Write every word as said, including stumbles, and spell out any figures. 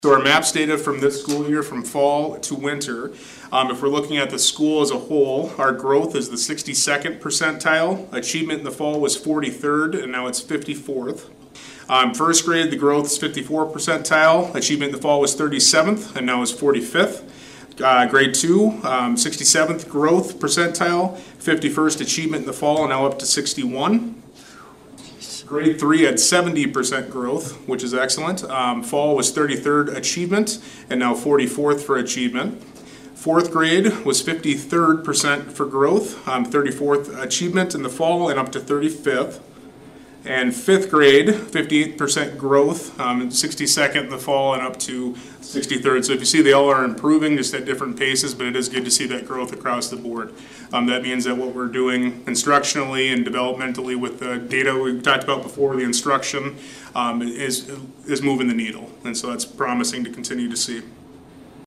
So our MAPS data from this school year, from fall to winter, um, if we're looking at the school as a whole, our growth is the sixty-second percentile. Achievement in the fall was forty-third, and now it's fifty-fourth. Um, first grade, the growth is fifty-four percentile. Achievement in the fall was thirty-seventh, and now is forty-fifth. Uh, grade two, um, sixty-seventh growth percentile. fifty-first achievement in the fall, and now up to sixty-one. Grade three had seventy percent growth, which is excellent. Um, fall was thirty-third achievement, and now forty-fourth for achievement. Fourth grade was fifty-third percent for growth, um, thirty-fourth achievement in the fall, and up to thirty-fifth. And fifth grade, fifty-eight percent growth, um, sixty-second in the fall, and up to sixty-third. So if you see, they all are improving, just at different paces, but it is good to see that growth across the board. Um, that means that what we're doing instructionally and developmentally with the data we talked about before, the instruction, um, is, is moving the needle. And so that's promising to continue to see.